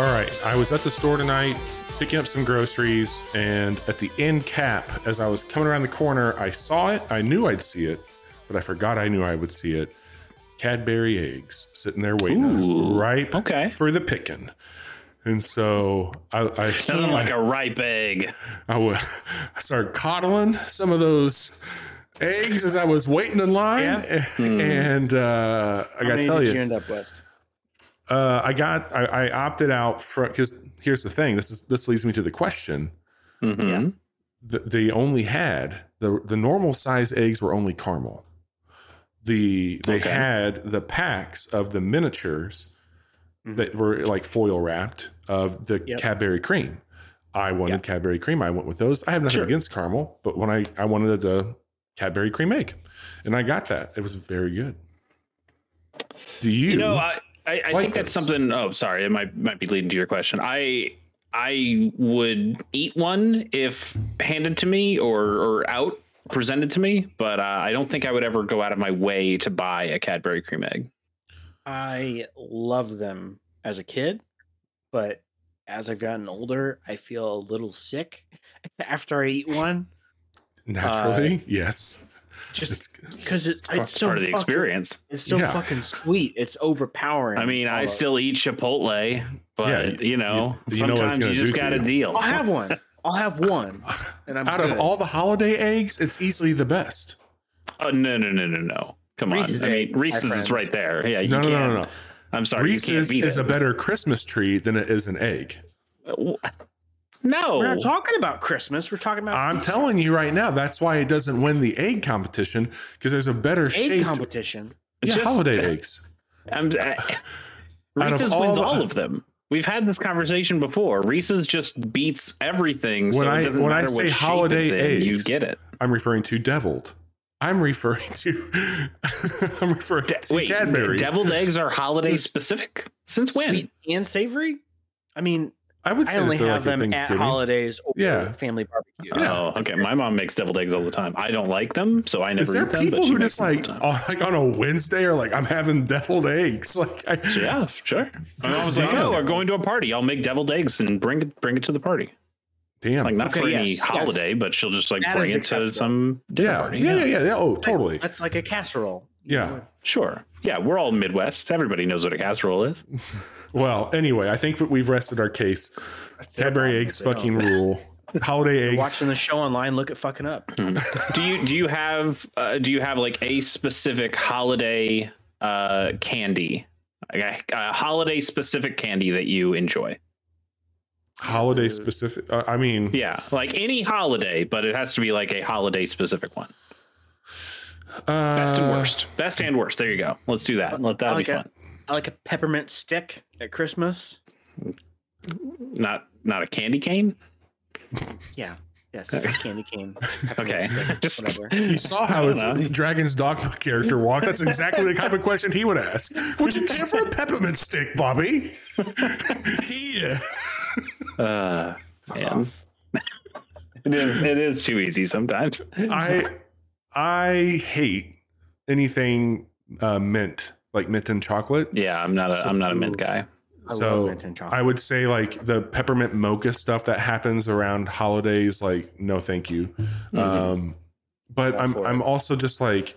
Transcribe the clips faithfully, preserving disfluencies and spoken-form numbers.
right. I was at the store tonight picking up some groceries, and at the end cap, as I was coming around the corner, I saw it. I knew I'd see it, but I forgot I knew I would see it. Cadbury eggs sitting there waiting, Ooh, ripe okay. for the picking. And so I, I Nothing like a ripe egg. I, w- I started coddling some of those eggs as I was waiting in line, Yeah. and uh, I got to tell did you, you end up with? uh, I got I, I opted out for because here's the thing. This is this leads me to the question. Mm-hmm. Yeah. The, they only had the the normal size eggs were only caramel. The they Okay. had the packs of the miniatures Mhm. that were like foil wrapped of the Yep. Cadbury cream. I wanted Yep. Cadbury cream. I went with those. I have nothing Sure. against caramel, but when I I wanted the Cadbury cream egg, and I got that. It was very good. Do you? You know, I, I, I like think that's those? something. Oh, sorry, it might might be leading to your question. I I would eat one if handed to me or or out presented to me, but uh, I don't think I would ever go out of my way to buy a Cadbury cream egg. I loved them as a kid, but as I've gotten older, I feel a little sick after I eat one. Naturally, yes. Just It's- because it, Part, it's so part of the fucking, experience. it's so Yeah. fucking sweet. It's overpowering. I mean, I All of- still eat Chipotle, but Yeah, you know, you- you know what it's sometimes gonna you just do to got to you. deal. I'll have one. I'll have one. And I'm Out of good. all the holiday eggs, it's easily the best. Oh no no no no no! Come Reese's on, I egg, mean my Reese's is friend. right there. Yeah, you No, no, can't. no, no, no. I'm sorry, you can't Reese's beat is it. a better Christmas tree than it is an egg. No, We're not talking about Christmas. We're talking about I'm the telling you right now, that's why it doesn't win the egg competition because there's a better egg shaped competition. yeah, Just- holiday eggs. I'm, I, Out of Reese's all wins the- all of them. We've had this conversation before. Reese's just beats everything. So When I- it doesn't when I matter say what shape holiday it's in, you eggs, get it. I'm referring to deviled. I'm referring to I'm referring to Wait, Cadbury. deviled eggs are holiday specific? Since when? Sweet and savory. I mean, I would I say only that they're have like at them at Thanksgiving. holidays or Yeah. family barbecues. Oh, okay. My mom makes deviled eggs all the time. I don't like them, so I never Is there eat them. people but she who makes just them all like the time. on, like on a Wednesday are like I'm having deviled eggs? Like I, Yeah, sure. My mom was like, Damn. "Oh, we're going to a party. I'll make deviled eggs and bring it bring it to the party." damn. Like not Okay, for yes, any yes. holiday, but she'll just like That bring is it to acceptable. some dinner yeah. party. yeah, yeah, yeah, yeah. Oh, totally. That's like a casserole. Yeah. Sure. Yeah, we're all Midwest. Everybody knows what a casserole is. Well, anyway, I think that we've rested our case. Cadbury eggs They fucking don't. rule. Holiday eggs. Watching the show online, look at fucking up. do you do you have uh, do you have like a specific holiday uh, candy, like a, a holiday specific candy that you enjoy? Holiday specific. Uh, I mean, Yeah, like any holiday, but it has to be like a holiday specific one. Best and uh, worst. Best and worst. There you go. Let's do that. Let that I like be a- fun. I like a peppermint stick at Christmas. Not not a candy cane. Yeah. Yes. a candy cane. peppermint Okay. stick, Just whatever. You saw how I his don't know. Dragon's Dogma character walked. That's exactly the type of question he would ask. Would you care for a peppermint stick, Bobby? Yeah. Uh, man. it is it is too easy sometimes. I I hate anything uh, mint, like mint and chocolate. Yeah, I'm not a So- am not a mint guy. I love So mint and chocolate. I would say like the peppermint mocha stuff that happens around holidays, like no, thank you. Um, but All I'm for I'm it. also just like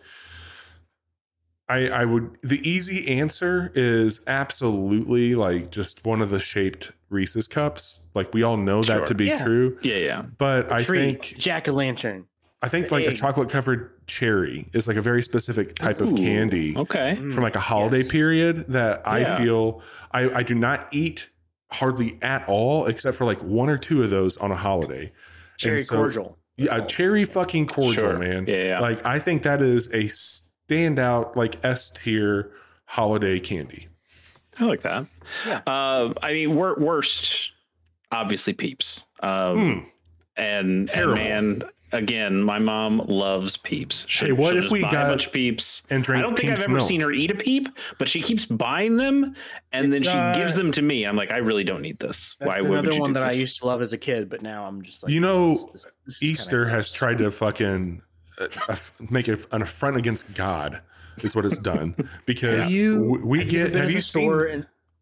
I I would the easy answer is absolutely like just one of the shaped Reese's cups. Like we all know that Sure. to be Yeah. true. Yeah, yeah. But I Tree, think jack o' lantern. I think like a egg. chocolate covered cherry is like a very specific type of Ooh, candy Okay. from like a holiday Yes. period that I Yeah. feel I, I do not eat hardly at all except for like one or two of those on a holiday. Cherry And so- cordial. Yeah, a cherry fucking cordial, Sure. man. Yeah, yeah. Like I think that is a standout like S tier holiday candy. I like that. Yeah. Uh, I mean, wor- worst, obviously, Peeps. Um, Mm. and, and Terrible. man, again, my mom loves Peeps. She'll- Hey, what she'll if just we buy a got- bunch of Peeps? And I drink don't think Pink's I've ever milk. seen her eat a Peep, but she keeps buying them, and then It's, she uh, gives them to me. I'm like, I really don't need this. That's Why would another you one do that this? I used to love as a kid, but now I'm just like, You know, this is- this- this is Easter kinda has gross. tried to fucking uh, aff- make it an affront against God is what it's done because Have you, w- we have get ever been have to you the seen store and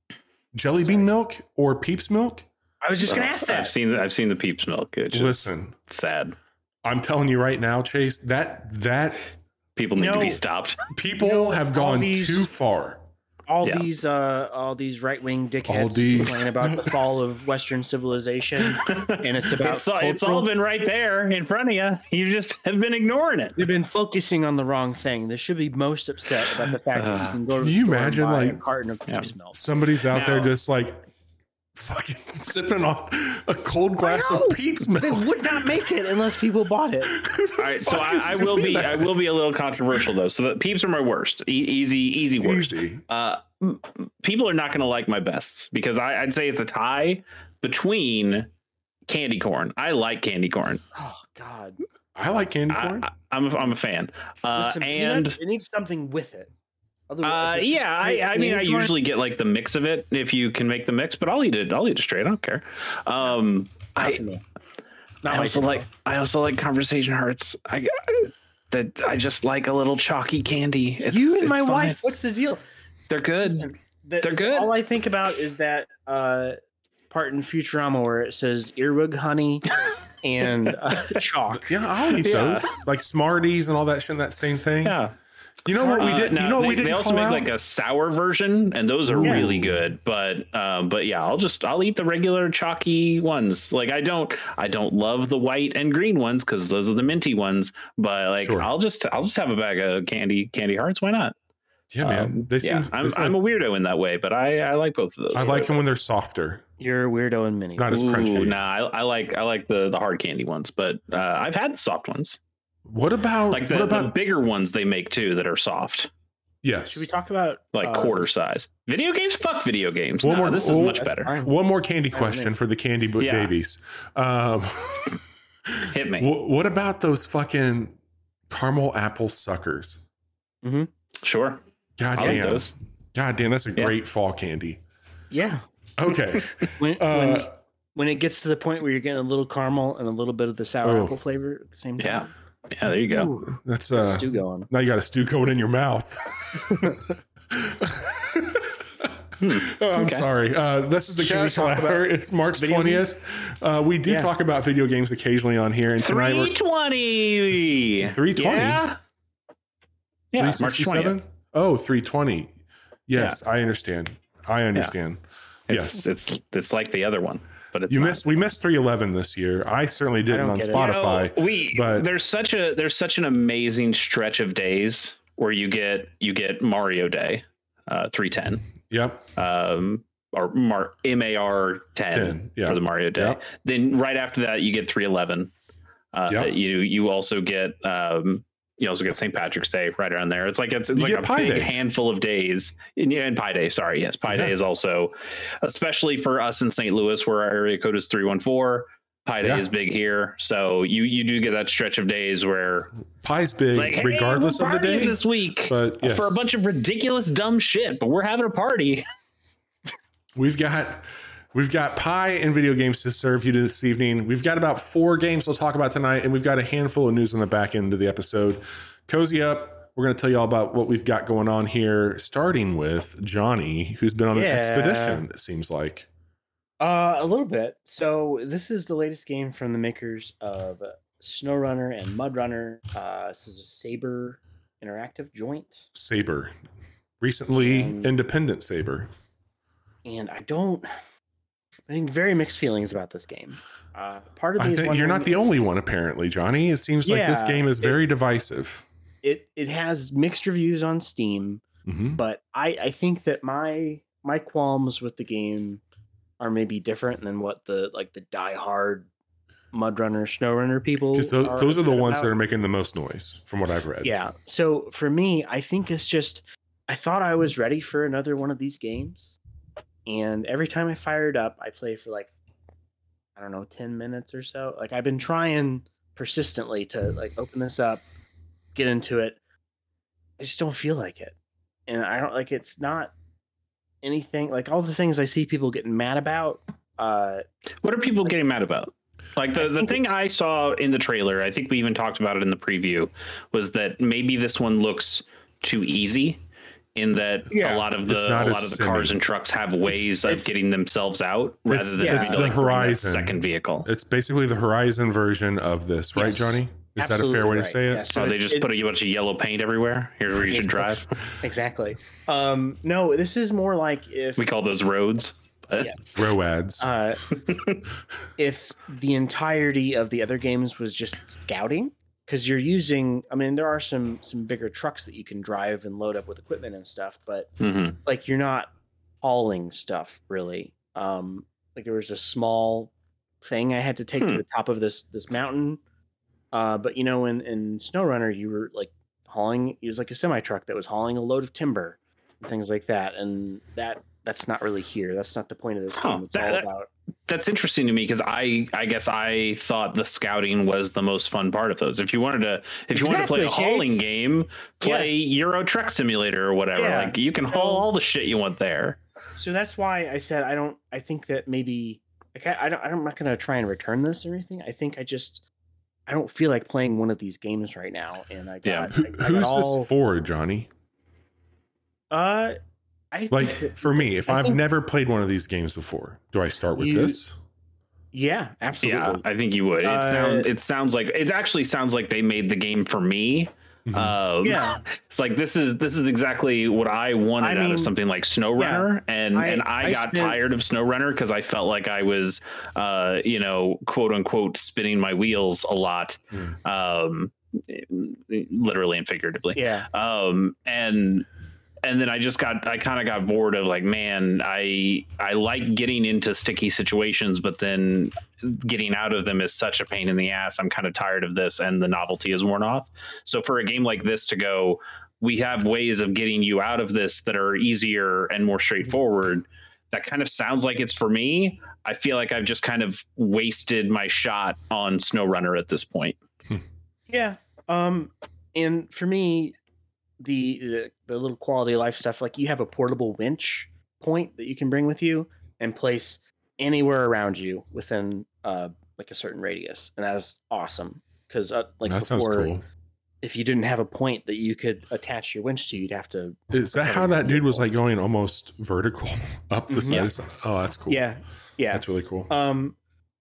Jelly bean milk or Peeps milk? I was just gonna Oh, ask that. I've seen I've seen the Peeps milk. It's just Listen, sad. I'm telling you right now, Chase, that that People need to No. be stopped. people You know, have all gone these- too far. all Yeah. these uh all these right wing All dickheads these- complain about the fall of Western civilization, and it's about It's, all- it's all cultural- been right there in front of you. You just have been ignoring it. They've been focusing on the wrong thing. They should be most upset about the fact that you Uh, can go to can the you store and imagine, buy a like- carton of Yeah. Peeps milk. Somebody's out there Now- just like fucking sipping on a cold glass of know. Peeps They milk. would not make it unless people bought it. Who the All right, so fuck I, is I will doing be I that? will be a little controversial though. So the Peeps are my worst. E- easy, easy worst. Easy. Uh, m- people are not going to like my bests because I, I'd say it's a tie between candy corn. I like candy corn. Oh God! I like candy I, corn. I, I'm a, I'm a fan. Uh, Listen, and peanuts, it needs something with it. Otherwise, uh, if it's just yeah, I, straight I mean, I candy corn- usually get like the mix of it if you can make the mix, but I'll eat it. I'll eat it straight. I don't care. Um, Not I, for me. Not I my also typical. like I also like conversation hearts. I that I just like a little chalky candy. It's, you and it's my fine. wife. What's the deal? They're good. Listen, that- They're good. All I think about is that uh, part in Futurama where it says earwig honey and uh, chalk. Yeah, I'll eat Yeah. those. Like Smarties and all that shit, that same thing. Yeah. You know what we Uh, did? no, you know what they, we didn't they also call make out? like a sour version, and those are Ooh. really good. But um, but yeah, I'll just I'll eat the regular chalky ones. Like I don't I don't love the white and green ones because those are the minty ones. But like Sure. I'll just I'll just have a bag of candy candy hearts. Why not? Yeah, man. Um, they yeah, seem. I'm they seem I'm a like- weirdo in that way, but I I like both of those. I like them when they're softer, You're a weirdo and mini. not as Ooh, crunchy. nah, I, I like I like the the hard candy ones, but uh, I've had the soft ones, What about like the, what the about? bigger ones they make too that are soft, Yes. Should we talk about like uh, quarter size. Video games, fuck video games. One Nah, more- this is oh, much that's better. fine. One more candy Oh, question man. for the candy bo- Yeah. babies. Um, Hit me. wh- what about those fucking caramel apple suckers? Sure. God I like damn. those. God damn, that's a Yeah. great fall candy. Yeah. Okay. When, Uh, when when it gets to the point where you're getting a little caramel and a little bit of the sour Oh. apple flavor at the same Yeah. time. Yeah, there you go. Ooh, That's uh stew going. now you got a stew going in your mouth. Oh, I'm okay. sorry. Uh, this is the Should we Castle talk about Hour. It's March video twentieth. Uh, we do Yeah. talk about video games occasionally on here, and tonight three we're twenty. three twenty? Yeah. Yeah, March twentieth. three sixty-seven. Oh, three twenty. Yes, I understand. I understand. It's, Yes. it's it's like the other one, but it's You not. missed. We missed three eleven this year. I certainly didn't don't on get it. Spotify. You know, we but- there's such a there's such an amazing stretch of days where you get you get Mario Day, uh, three ten, Yep. um, or Mar M A R ten, ten, yeah. for the Mario Day. Yep. Then right after that you get three eleven. Uh, Yep. You you also get um, you also get Saint Patrick's Day right around there. It's like it's, it's You like get a Pi big Day. handful of days. And, yeah, and Pi Day, sorry, yes, Pi Yeah. Day is also, especially for us in Saint Louis, where our area code is three one four. Pi Day Yeah. is big here, so you you do get that stretch of days where Pie's big, it's like, hey, regardless we're of the partying day. this week But yes, for a bunch of ridiculous dumb shit, but we're having a party. we've got we've got pie and video games to serve you this evening. We've got about four games we'll talk about tonight, and we've got a handful of news on the back end of the episode. Cozy up. We're going to tell you all about what we've got going on here, starting with Johnny, who's been on an Yeah. expedition, it seems like. Uh, a little bit. So this is the latest game from the makers of SnowRunner and MudRunner. Uh, this is a Saber interactive joint, Saber. Recently Um, independent Saber. and I don't. I think very mixed feelings about this game. Uh, part of me I is think you're not wondering the if only one, apparently, Johnny. It seems like this Yeah, game is it- very divisive. It it has mixed reviews on Steam, hmm but I I think that my my qualms with the game are maybe different than what the like the diehard MudRunner SnowRunner people. Because those, are those are the upset ones about. that are making the most noise, from what I've read. Yeah. So for me, I think it's just I thought I was ready for another one of these games. And every time I fire it up, I play for like I don't know, ten minutes or so. Like I've been trying persistently to like open this up, get into it. I just don't feel like it. And I don't like it's not anything like all the things I see people getting mad about. Uh What are people getting mad about? Like the, the thing I saw in the trailer, I think we even talked about it in the preview, was that maybe this one looks too easy. in that Yeah. a lot of the It's a not lot as of the simmy. cars and trucks have ways of it's- getting themselves out rather It's- than yeah. having it's to, the like, bring that Horizon. second vehicle. It's basically the Horizon version of this, right, Yes. Johnny? Is that a Absolutely fair way right. to say it? Yeah, so Oh, they it's- just it- put a bunch of yellow paint everywhere. Here's where you should drive. Exactly. Um, no, this is more like if We call those roads. But yes. Roads. Uh, if the entirety of the other games was just scouting, because you're using, I mean, there are some some bigger trucks that you can drive and load up with equipment and stuff, but Mhm. like you're not hauling stuff really. Um, like there was a small thing I had to take Hmm. to the top of this this mountain, uh, but you know, in in SnowRunner, you were like hauling. It was like a semi truck that was hauling a load of timber and things like that, and that. That's not really here. That's not the point of this Huh. game. It's That- all that- about That's interesting to me because I I guess I thought the scouting was the most fun part of those. If you wanted to if you wanted to play a Exactly, hauling Chase. game, play Yes. Euro Truck Simulator or whatever. Yeah. Like you can So- haul all the shit you want there. So that's why I said I don't. I think that maybe like I, I don't. I'm not going to try and return this or anything. I think I just I don't feel like playing one of these games right now. And I got. Yeah. Who, I, I got who's all, this for, Johnny? Uh, I think Like that- for me, if I I've think- never played one of these games before, do I start with You- this? Yeah, absolutely. Yeah, I think you would. It Uh, sounds it sounds like it actually sounds like they made the game for me. Mhm. Um, Yeah. it's like this is this is exactly what I wanted I out mean, of something like SnowRunner, and I- and I, I got spent- tired of SnowRunner because I felt like I was, uh, you know, quote unquote, spinning my wheels a lot, Mm. um, literally and figuratively. Yeah. Um, and and then I just got I kind of got bored of like, man, I I like getting into sticky situations, but then getting out of them is such a pain in the ass. I'm kind of tired of this, and the novelty is worn off. So for a game like this to go, we have ways of getting you out of this that are easier and more straightforward. That kind of sounds like it's for me. I feel like I've just kind of wasted my shot on SnowRunner at this point. Yeah. Um, and for me, the, the the little quality of life stuff, like you have a portable winch point that you can bring with you and place anywhere around you within uh like a certain radius, and that is awesome because uh, like That sounds before, cool. if you didn't have a point that you could attach your winch to, you'd have to. Is that how that dude was like going almost vertical up the Mhm. Yeah. side? Oh, that's cool. Yeah, yeah. That's really cool. Um.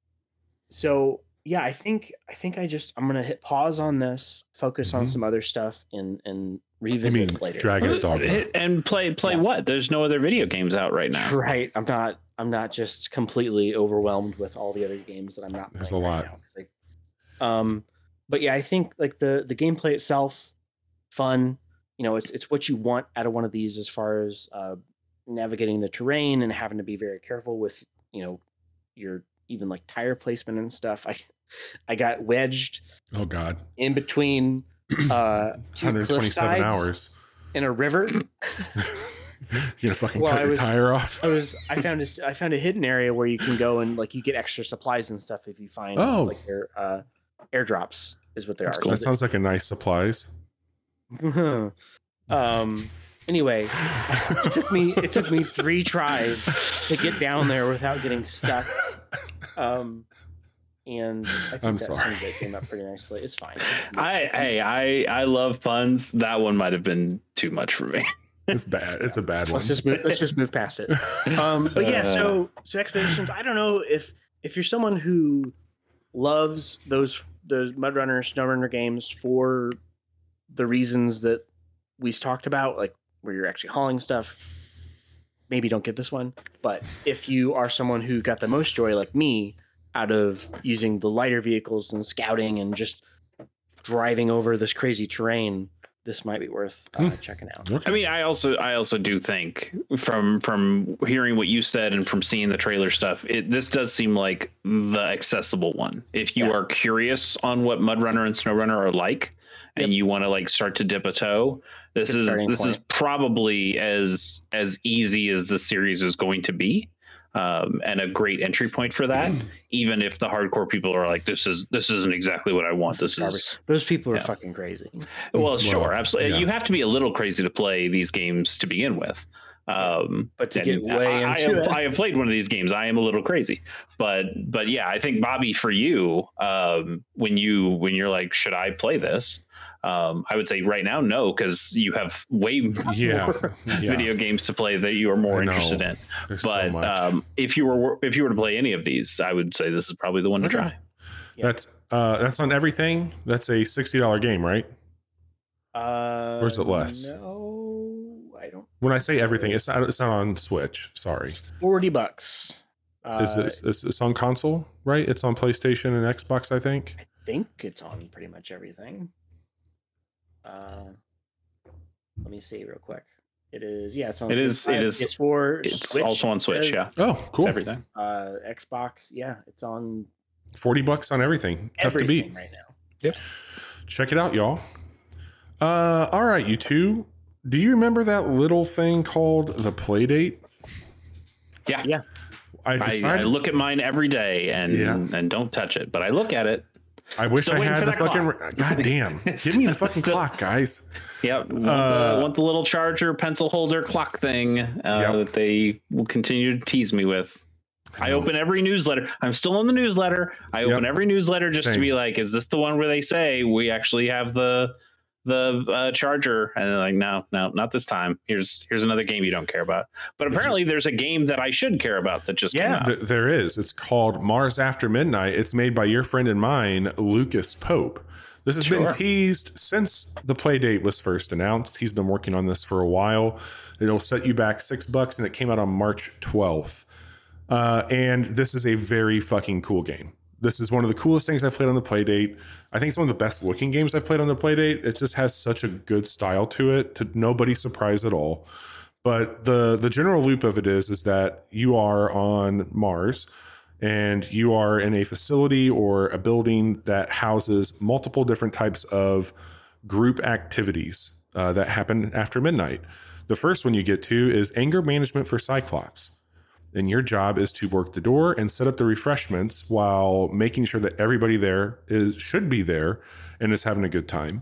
So yeah, I think I think I just I'm gonna hit pause on this, focus on Mhm. some other stuff, and and You revisit mean it later. Dragon's Dogma? And play play Yeah. what? There's no other video games out right now. Right. I'm not I'm not just completely overwhelmed with all the other games that I'm not There's playing a right lot. now, 'cause, like, um but yeah, I think like the the gameplay itself, fun. You know, it's it's what you want out of one of these as far as uh navigating the terrain and having to be very careful with, you know, your even like tire placement and stuff. I I got wedged Oh God, in between uh two one hundred twenty-seven cliff sides hours. in a river. You gonna fucking Well, cut I your was- tire off? I was I found a I found a hidden area where you can go and like you get extra supplies and stuff if you find Oh. like their uh airdrops is what they That's are. cool. That sounds like a nice supplies. um anyway, it took me it took me three tries to get down there without getting stuck. Um and I think I'm that sorry. that came up pretty nicely. It's fine. I hey I I love puns. That one might have been too much for me. It's bad. It's a bad one. let's just move, let's just move past it. Um, but yeah, so so expeditions. I don't know if if you're someone who loves those those Mudrunner, SnowRunner games for the reasons that we talked about, like where you're actually hauling stuff. Maybe don't get this one. But if you are someone who got the most joy, like me, out of using the lighter vehicles and scouting and just driving over this crazy terrain, this might be worth uh, checking out. Okay. I mean, I also I also do think from from hearing what you said and from seeing the trailer stuff, it this does seem like the accessible one. If you Yeah. are curious on what Mudrunner and SnowRunner are like, and you want to like start to dip a toe, this Good is starting this is point. probably as as easy as the series is going to be. Um, and a great entry point for that, even if the hardcore people are like, this is this isn't exactly what I want. This Garbage. is Those people are yeah. fucking crazy. well, sure, Well, absolutely. yeah. You have to be a little crazy to play these games to begin with. Um, But to and get way I, I, into have, it, I have played one of these games. I am a little crazy, but but yeah, I think Bobby, for you, um, when you when you're like, should I play this? Um, I would say right now, no, because you have way Yeah, more yeah. video games to play that you are more I know. interested in. There's so But much. um, if you were if you were to play any of these, I would say this is probably the one to Okay. try. That's uh, that's on everything. That's a sixty dollar game, right? Uh, Or is it less? No, I don't. When I say everything, it's not, it's not on Switch. Sorry. Forty bucks. Uh, Is it, it's, it's on console, right? It's on PlayStation and Xbox, I think. I think it's on pretty much everything. Uh, let me see real quick. It is, yeah, it's on. It is- it is- It's for. It's Switch, also on Switch, it yeah. says. Oh, It's cool. everything. Uh, Xbox, yeah, it's on forty bucks on everything. Tough to everything beat. right now. Yep. Check it out, y'all. Uh, all right, you two. Do you remember that little thing called the Playdate? Yeah. Yeah. I I, decided. I look at mine every day and Yeah. and don't touch it, but I look at it. I wish Still I waiting had for the that fucking. clock. God damn! Give me the fucking Still- clock, guys. Yep. Want, Uh, the, want the little charger, pencil holder, clock thing uh, Yep. that they will continue to tease me with. I know. open every newsletter. I'm still on the newsletter. I Yep. open every newsletter just Same. to be like, is this the one where they say we actually have the the uh, charger? And they're like, no, no, not this time. Here's here's another game you don't care about. But apparently, there's a game that I should care about that just came Yeah. out. Th- there is. It's called Mars After Midnight. It's made by your friend and mine, Lucas Pope. This has been Sure. teased since the play date was first announced. He's been working on this for a while. It'll set you back six bucks, and it came out on March twelfth. Uh, and this is a very fucking cool game. This is one of the coolest things I've played on the Playdate. I think it's one of the best looking games I've played on the Playdate. It just has such a good style to it, to nobody's surprise at all. But the the general loop of it is is that you are on Mars and you are in a facility or a building that houses multiple different types of group activities uh, that happen after midnight. The first one you get to is anger management for Cyclops. And your job is to work the door and set up the refreshments while making sure that everybody there is should be there and is having a good time.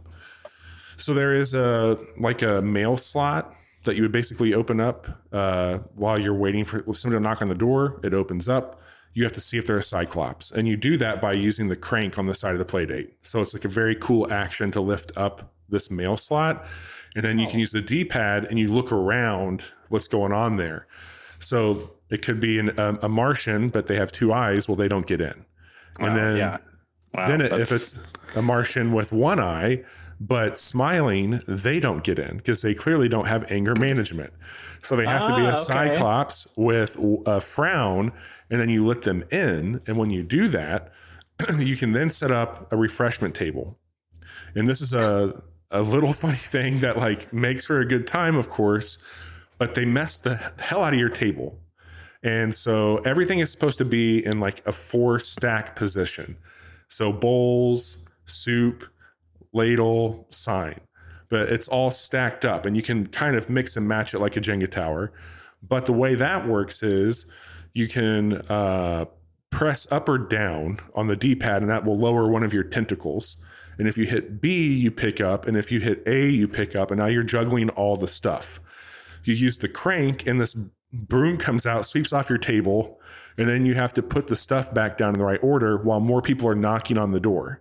So there is a like a mail slot that you would basically open up uh, while you're waiting for somebody to knock on the door. It opens up. You have to see if they're a Cyclops. And you do that by using the crank on the side of the Playdate. So it's like a very cool action to lift up this mail slot. And then you can use the D-pad and you look around what's going on there. So it could be an, a, a Martian, but they have two eyes. Well, they don't get in. Wow, And then, yeah. Wow, then it, if that's- it's a Martian with one eye, but smiling, they don't get in because they clearly don't have anger management. So they have to be Ah, a okay. Cyclops with a frown, and then you let them in. And when you do that, you can then set up a refreshment table. And this is a, a little funny thing that like makes for a good time, of course, but they mess the hell out of your table. And so everything is supposed to be in like a four stack position. So bowls, soup, ladle, sign, but it's all stacked up and you can kind of mix and match it like a Jenga tower. But the way that works is you can uh, press up or down on the D-pad and that will lower one of your tentacles. And if you hit B, you pick up. And if you hit A, you pick up. And now you're juggling all the stuff. You use the crank and this broom comes out, sweeps off your table. And then you have to put the stuff back down in the right order while more people are knocking on the door.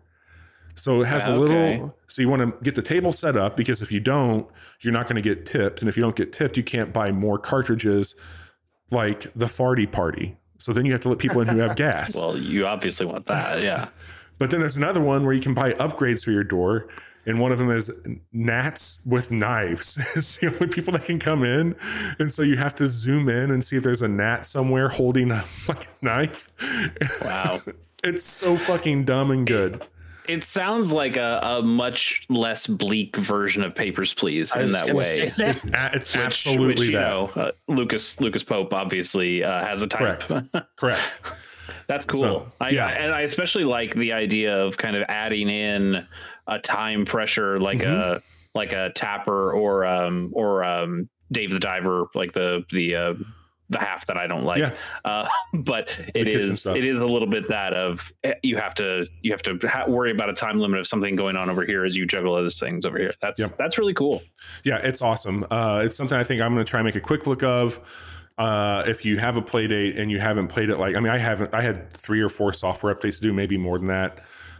So it has a Okay. little, so you want to get the table set up because if you don't, you're not going to get tipped. And if you don't get tipped, you can't buy more cartridges like the farty party. So then you have to let people in who have gas. Well, you obviously want that, yeah. But then there's another one where you can buy upgrades for your door. And one of them is gnats with knives. It's the only people that can come in. And so you have to zoom in and see if there's a gnat somewhere holding a like a knife. Wow. It's so fucking dumb and good. It sounds like a, a much less bleak version of Papers, Please I in was that gonna way. say that. It's a, it's Which- absolutely which, you that. know, uh, Lucas Lucas Pope obviously uh, has a type. Correct. Correct. That's cool. So, I, yeah. I, and I especially like the idea of kind of adding in a time pressure, like Mm-hmm. a like a Tapper or um or um Dave the Diver, like the the uh, the half that I don't like. Yeah. Uh, but it kitchen is stuff. it is a little bit that of eh, you have to you have to ha- worry about a time limit of something going on over here as you juggle other things over here. That's Yep. that's really cool. Yeah, it's awesome. Uh, it's something I think I'm going to try and make a quick look of. Uh, if you have a play date and you haven't played it, like, I mean, I haven't, I had three or four software updates to do, maybe more than that.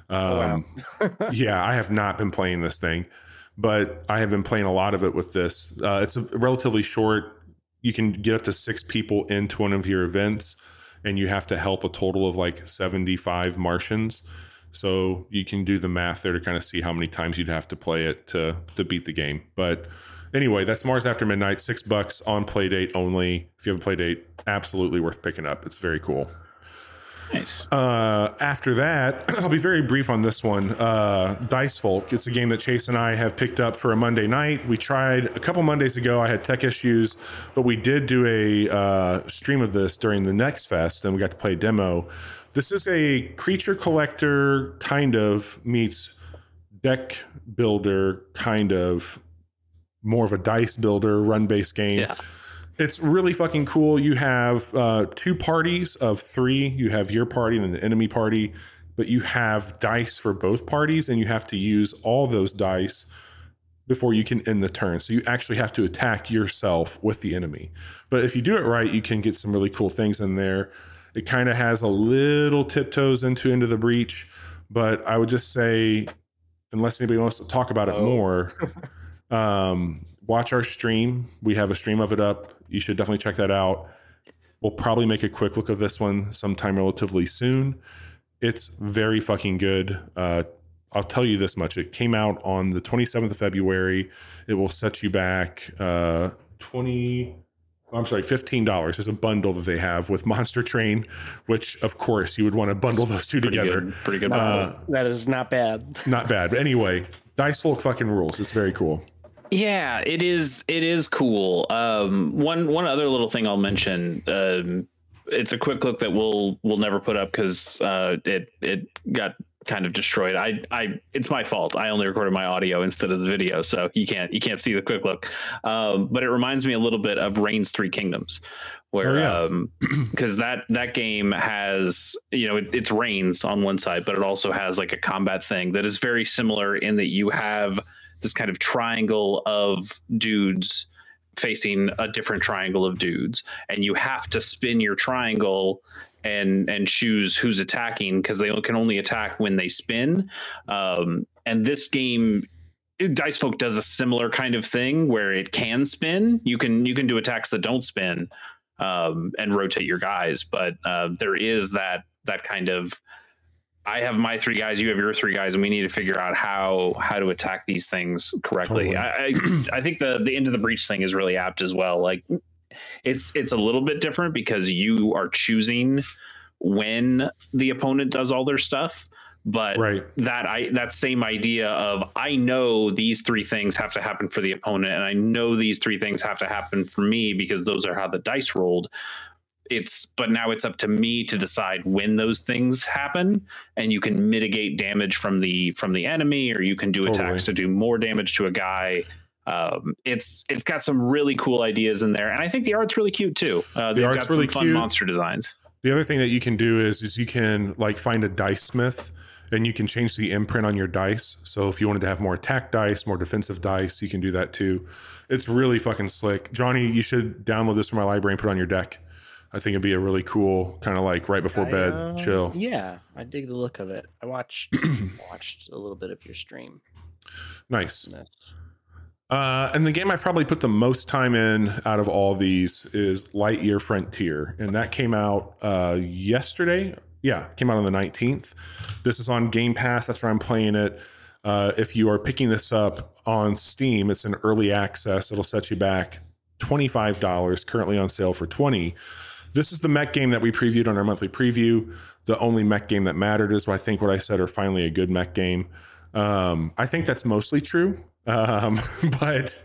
Um, oh, wow. yeah, I have not been playing this thing, but I have been playing a lot of it with this. Uh, it's a relatively short. You can get up to six people into one of your events, and you have to help a total of like seventy-five Martians. So you can do the math there to kind of see how many times you'd have to play it to to beat the game. But anyway, that's Mars After Midnight, six bucks on Playdate only. If you have a Playdate, absolutely worth picking up. It's very cool. Nice. Uh, after that, I'll be very brief on this one. Uh, Dice Folk. It's a game that Chase and I have picked up for a Monday night. We tried a couple Mondays ago. I had tech issues, but we did do a uh, stream of this during the Next Fest, and we got to play a demo. This is a creature collector kind of meets deck builder kind of, more of a dice builder run-based game. Yeah. It's really fucking cool. You have uh, two parties of three. You have your party and then the enemy party, but you have dice for both parties, and you have to use all those dice before you can end the turn. So you actually have to attack yourself with the enemy. But if you do it right, you can get some really cool things in there. It kind of has a little tiptoes into Into the Breach, but I would just say, unless anybody wants to talk about it Oh. more, um, watch our stream. We have a stream of it up. You should definitely check that out. We'll probably make a quick look of this one sometime relatively soon. It's very fucking good. Uh, I'll tell you this much. It came out on the twenty-seventh of February. It will set you back uh, twenty I'm sorry, fifteen dollars. There's a bundle that they have with Monster Train, which of course you would want to bundle those two Pretty together. good. Pretty good. Uh, That is not bad. not bad. But anyway, Dice Folk fucking rules. It's very cool. Yeah, it is. It is cool. Um, one one other little thing I'll mention. Um, it's a quick look that we'll we'll never put up because uh, it it got kind of destroyed. I I it's my fault. I only recorded my audio instead of the video, so you can't you can't see the quick look. Um, but it reminds me a little bit of Reigns Three Kingdoms, where Oh, yeah. um, because that that game has, you know, it, it's Reigns on one side, but it also has like a combat thing that is very similar in that you have this kind of triangle of dudes facing a different triangle of dudes, and you have to spin your triangle and and choose who's attacking because they can only attack when they spin. Um, and this game, Dice Folk does a similar kind of thing where it can spin. You can you can do attacks that don't spin um, and rotate your guys, but uh, there is that that kind of, I have my three guys, you have your three guys, and we need to figure out how how to attack these things correctly. Totally. I, I I think the the Into the Breach thing is really apt as well. Like it's it's a little bit different because you are choosing when the opponent does all their stuff, but Right. that I that same idea of I know these three things have to happen for the opponent, and I know these three things have to happen for me because those are how the dice rolled. It's but now it's up to me to decide when those things happen, and you can mitigate damage from the from the enemy, or you can do Totally. attacks to do more damage to a guy. Um, it's it's got some really cool ideas in there, and I think the art's really cute too. Uh, they've art's got some really fun cute. monster designs. The other thing that you can do is is you can like find a dice smith, and you can change the imprint on your dice. So if you wanted to have more attack dice, more defensive dice, you can do that too. It's really fucking slick. Johnny, you should download this from my library and put it on your deck. I think it'd be a really cool kind of like right before I, bed, uh, chill. Yeah, I dig the look of it. I watched watched a little bit of your stream. Nice. Uh, and the game I've probably put the most time in out of all these is Lightyear Frontier. And that came out uh, yesterday. Yeah, came out on the nineteenth. This is on Game Pass. That's where I'm playing it. Uh, if you are picking this up on Steam, it's an early access. It'll set you back twenty-five dollars, currently on sale for twenty dollars. This is the mech game that we previewed on our monthly preview. The only mech game that mattered is I think what I said are finally a good mech game. Um, I think that's mostly true. Um, but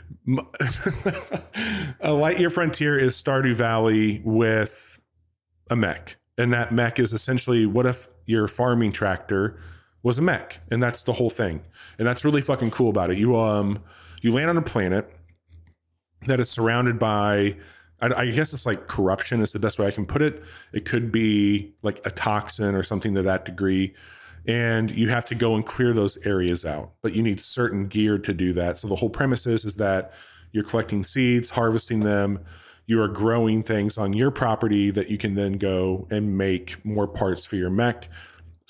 a Lightyear Frontier is Stardew Valley with a mech. And that mech is essentially, what if your farming tractor was a mech? And that's the whole thing. And that's really fucking cool about it. You um you land on a planet that is surrounded by, I, I guess it's like corruption is the best way I can put it. It could be like a toxin or something to that degree. And you have to go and clear those areas out, but you need certain gear to do that. So the whole premise is, is that you're collecting seeds, harvesting them. You are growing things on your property that you can then go and make more parts for your mech.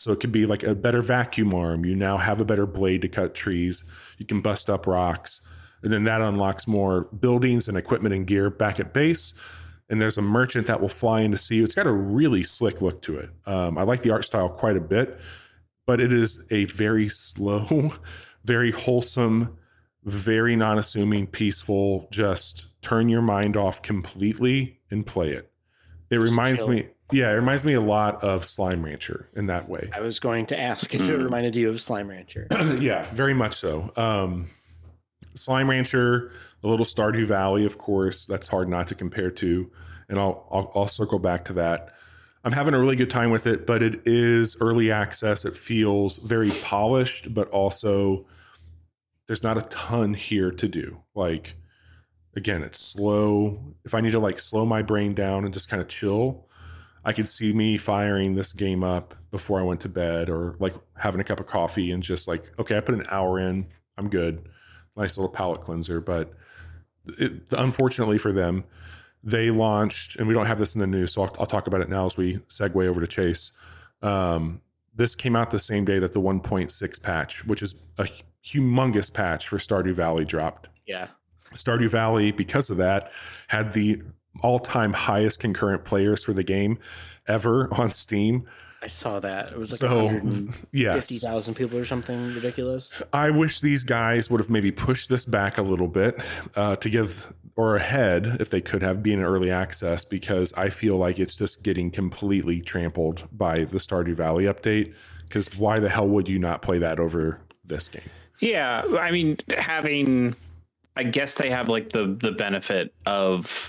So it could be like a better vacuum arm. You now have a better blade to cut trees. You can bust up rocks. And then that unlocks more buildings and equipment and gear back at base. And there's a merchant that will fly in to see you. It's got a really slick look to it. Um, I like the art style quite a bit, but it is a very slow, very wholesome, very non-assuming, peaceful, just turn your mind off completely and play it. It just reminds chill. me, yeah, it reminds me a lot of Slime Rancher in that way. I was going to ask if it reminded you of Slime Rancher. Yeah, very much so. Um, Slime Rancher, a little Stardew Valley, of course, that's hard not to compare to. And I'll, I'll, I'll circle back to that. I'm having a really good time with it, but it is early access. It feels very polished, but also there's not a ton here to do. Like, again, it's slow. If I need to like slow my brain down and just kind of chill, I could see me firing this game up before I went to bed, or like having a cup of coffee and just like, okay, I put an hour in, I'm good. Nice little palate cleanser. But it, unfortunately for them, they launched, and we don't have this in the news, so I'll, I'll talk about it now as we segue over to Chase. Um, this came out the same day that the one point six patch, which is a humongous patch for Stardew Valley, dropped. Yeah. Stardew Valley, because of that, had the all-time highest concurrent players for the game ever on Steam. I saw that. It was like so, one hundred fifty thousand yes. people or something ridiculous. I wish these guys would have maybe pushed this back a little bit uh, to give, or ahead, if they could have, been in early access, because I feel like it's just getting completely trampled by the Stardew Valley update. Because why the hell would you not play that over this game? Yeah, I mean, having, I guess they have like the the benefit of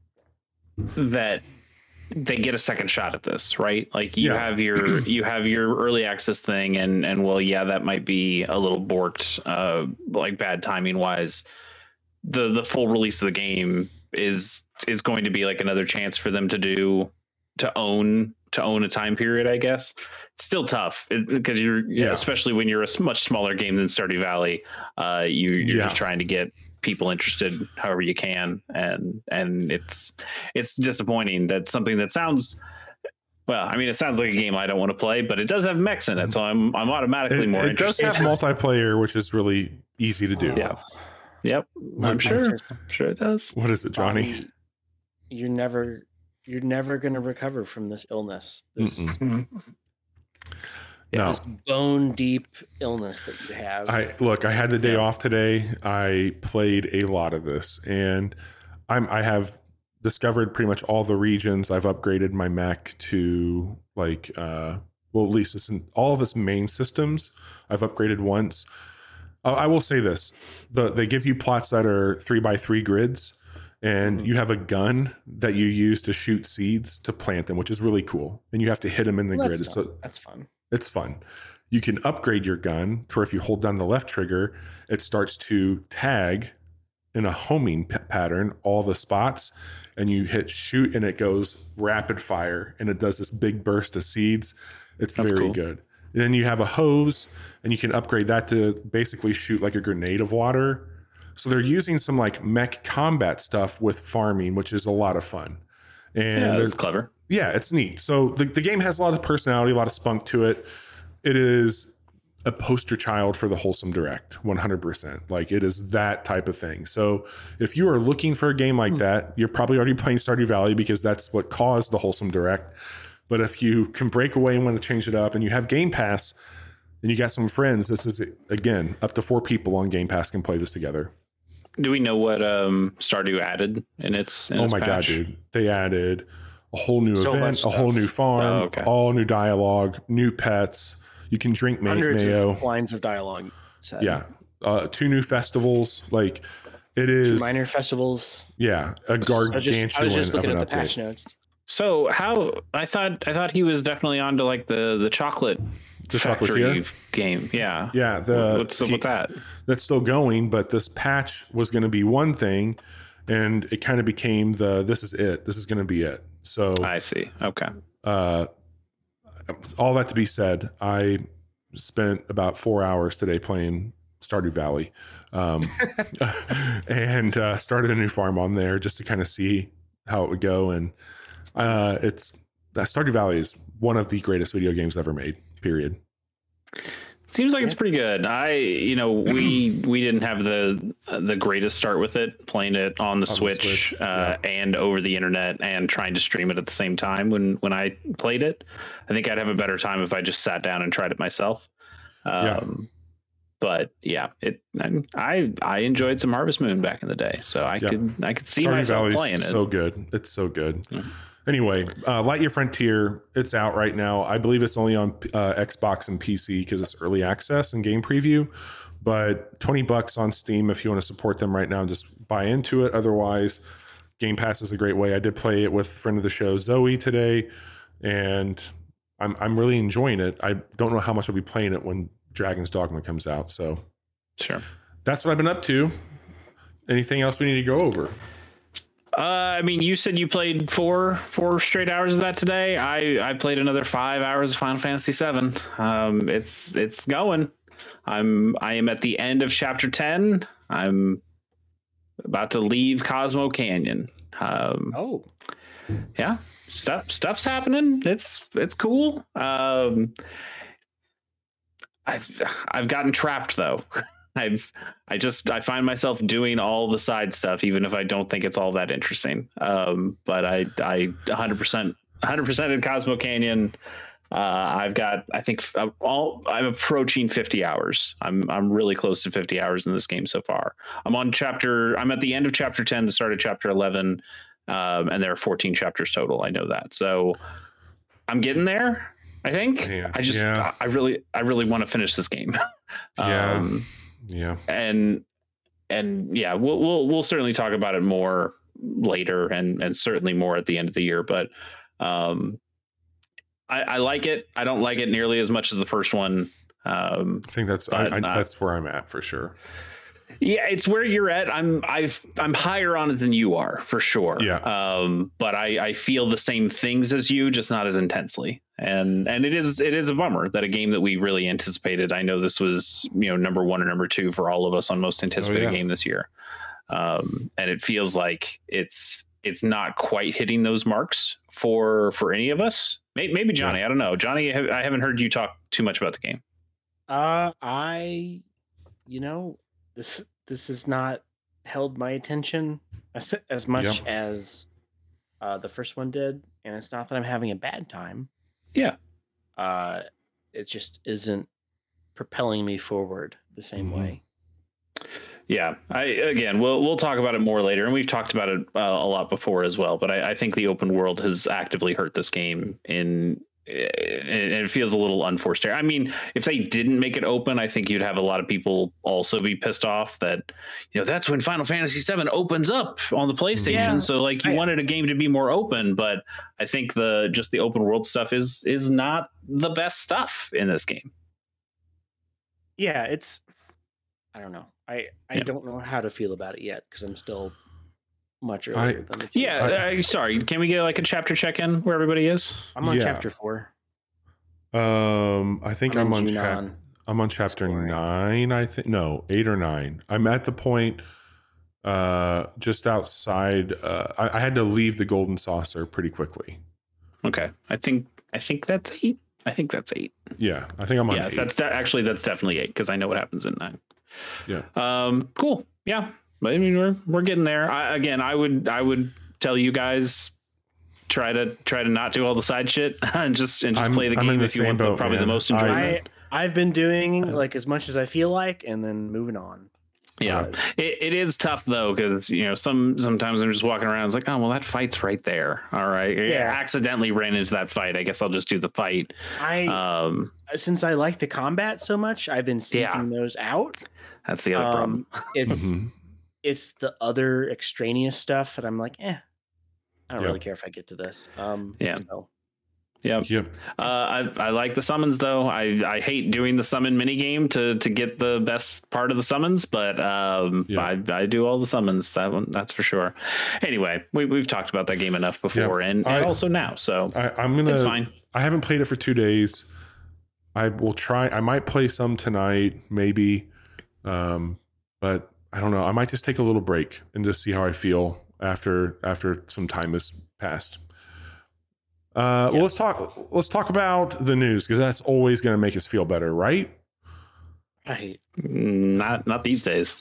that they get a second shot at this, right? Like you yeah. have your you have your early access thing, and and well, yeah, that might be a little borked, uh, like bad timing wise. The the full release of the game is is going to be like another chance for them to do to own to own a time period, I guess. It's still tough because you're yeah. especially when you're a much smaller game than Stardew Valley. Uh, you, you're yeah. just trying to get people interested however you can, and and it's it's disappointing that something that sounds well, I mean, it sounds like a game I don't want to play, but it does have mechs in it, so I'm I'm automatically it, more it interested. It does have multiplayer, which is really easy to do. Yeah. Yep. I'm sure. I'm sure it does. What is it, Johnny? Um, you're never you're never going to recover from this illness. This, no. this bone deep illness that you have. I look, I had the day yeah. off today. I played a lot of this, and I'm I have discovered pretty much all the regions. I've upgraded my mech to like uh well, at least it's in all of its main systems. I've upgraded once. Uh, I will say this. The, they give you plots that are three by three grids, and mm-hmm. you have a gun that you use to shoot seeds to plant them, which is really cool. And you have to hit them in the well, grid. That's, so that's fun. It's fun. You can upgrade your gun to where if you hold down the left trigger, it starts to tag in a homing p- pattern all the spots, and you hit shoot and it goes rapid fire, and it does this big burst of seeds. It's that's very cool. good. And then you have a hose, and you can upgrade that to basically shoot like a grenade of water. So they're using some like mech combat stuff with farming, which is a lot of fun. And yeah, it's clever. Yeah, it's neat. So the, the game has a lot of personality, a lot of spunk to it. It is a poster child for the Wholesome Direct, one hundred percent. Like it is that type of thing. So if you are looking for a game like that, you're probably already playing Stardew Valley because that's what caused the Wholesome Direct. But if you can break away and want to change it up, and you have Game Pass and you got some friends, this is, again, up to four people on Game Pass can play this together. Do we know what um, Stardew added in its in Oh its my patch? God, dude. They added a whole new So event, a whole new farm, Oh, okay. all new dialogue, new pets. You can drink ma- Hundreds mayo. of lines of dialogue. Said. Yeah. Uh, two new festivals. Like it Two is. minor festivals. Yeah. A I was gargantuan just, I was just looking of at an the patch update. notes. So how I thought I thought he was definitely onto like the the chocolate The factory chocolatier? game. Yeah. Yeah. The, What's up he- with that? That's still going, but this patch was going to be one thing, and it kind of became the this is it. This is going to be it. So I see. Okay. uh, all that to be said, I spent about four hours today playing Stardew Valley, um, and uh, started a new farm on there just to kind of see how it would go. And uh, it's that Stardew Valley is one of the greatest video games ever made. Period. Seems like it's pretty good. I, you know, we we didn't have the the greatest start with it, playing it on the On the Switch, Switch, uh, yeah. and over the internet, and trying to stream it at the same time when when I played it. I think I'd have a better time if I just sat down and tried it myself. Um, Yeah. But yeah, it I I enjoyed some Harvest Moon back in the day, so I Yeah. could I could see Stardew myself Valley playing it. is so good. It's so good. Mhm. Anyway, uh, Lightyear Frontier, it's out right now. I believe it's only on uh, Xbox and P C because it's early access and game preview. But twenty bucks on Steam if you want to support them right now, just buy into it. Otherwise, Game Pass is a great way. I did play it with friend of the show Zoe today, and I'm I'm really enjoying it. I don't know how much I'll be playing it when Dragon's Dogma comes out. So Sure. that's what I've been up to. Anything else we need to go over? Uh, I mean, you said you played four four straight hours of that today. I, I played another five hours of Final Fantasy seven. Um, it's it's going. I'm I am at the end of chapter ten. I'm about to leave Cosmo Canyon. Um, Oh, yeah, stuff stuff's happening. It's it's cool. Um, I've I've gotten trapped though. I've I just I find myself doing all the side stuff, even if I don't think it's all that interesting. Um, but I I one hundred percent one hundred percent in Cosmo Canyon. Uh, I've got I think I'm all I'm approaching fifty hours. I'm I'm really close to fifty hours in this game so far. I'm on chapter. I'm at the end of chapter ten, the start of chapter eleven, um, and there are fourteen chapters total. I know that, so I'm getting there. I think. Yeah, I just yeah. I really I really want to finish this game. Yeah. um, Yeah. and and yeah, we'll we'll we'll certainly talk about it more later, and and certainly more at the end of the year. But um, I, I like it. I don't like it nearly as much as the first one. Um, I think that's But, I, I, uh, that's where I'm at for sure. yeah, it's where you're at. I'm I've I'm higher on it than you are for sure. Yeah. Um, but I I feel the same things as you, just not as intensely. And and it is it is a bummer that a game that we really anticipated. I know this was, you know, number one or number two for all of us on most anticipated Oh, yeah. game this year. Um, and it feels like it's it's not quite hitting those marks for for any of us. Maybe, maybe Johnny. I don't know. Johnny, I haven't heard you talk too much about the game. uh, I, you know, this this has not held my attention as as much Yeah. as uh, the first one did, and it's not that I'm having a bad time. Yeah. Uh, it just isn't propelling me forward the same Mhm. way. Yeah, I again, we'll we'll talk about it more later, and we've talked about it uh, a lot before as well. But I, I think the open world has actively hurt this game, in and it feels a little unforced. I mean, if they didn't make it open, I think you'd have a lot of people also be pissed off that, you know, that's when Final Fantasy seven opens up on the PlayStation. Yeah, so like you I- wanted a game to be more open, but I think the just the open world stuff is is not the best stuff in this game. Yeah, it's. I don't know. I I Yeah. don't know how to feel about it yet because I'm still much I- earlier than the two. Yeah, I- uh, sorry. Can we get like a chapter check in where everybody is? I'm on Yeah. chapter four. Um, I think I'm, in on chap- Junon. I'm on chapter exploring. nine. I think no, eight or nine. I'm at the point, uh, just outside. Uh, I, I had to leave the Golden Saucer pretty quickly. Okay, I think I think that's eight. I think that's eight. Yeah, I think I'm on Yeah, eight. that's de- actually that's definitely eight because I know what happens in nine. Yeah. Um. Cool. Yeah. But I mean, we're we're getting there. I, again, I would I would tell you guys try to try to not do all the side shit and just and just I'm- play the I'm in game the if you same want the, boat, probably the man. most I- enjoyment. I I've been doing like as much as I feel like, and then moving on. Yeah, Uh, it, it is tough though because you know some sometimes I'm just walking around. It's like, oh well, that fight's right there. All right, Yeah. I accidentally ran into that fight. I guess I'll just do the fight. I Um, since I like the combat so much, I've been seeking Yeah. those out. that's the other problem. Um, it's Mhm. it's the other extraneous stuff that I'm like, eh, I don't Yeah. really care if I get to this. Um, Yeah. so, Yeah. Yep. Uh, I I like the summons though. I, I hate doing the summon mini game to to get the best part of the summons, but um, Yeah. I I do all the summons. That one, that's for sure. Anyway, we we've talked about that game enough before, and, and I- also now. So I, I'm gonna. it's fine. I haven't played it for two days. I will try. I might play some tonight, maybe, um, but I don't know. I might just take a little break and just see how I feel after after some time has passed. Uh, well, let's talk. Let's talk about the news because that's always going to make us feel better, right? Right. Not not these days.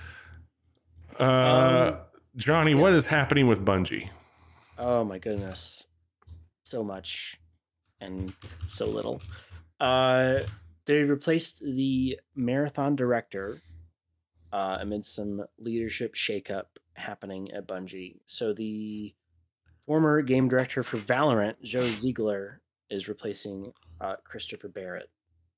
Uh, Um, Johnny, yeah. what is happening with Bungie? Oh my goodness. So much and so little. Uh, they replaced the marathon director uh, amid some leadership shakeup happening at Bungie. So the former game director for Valorant, Joe Ziegler, is replacing uh, Christopher Barrett.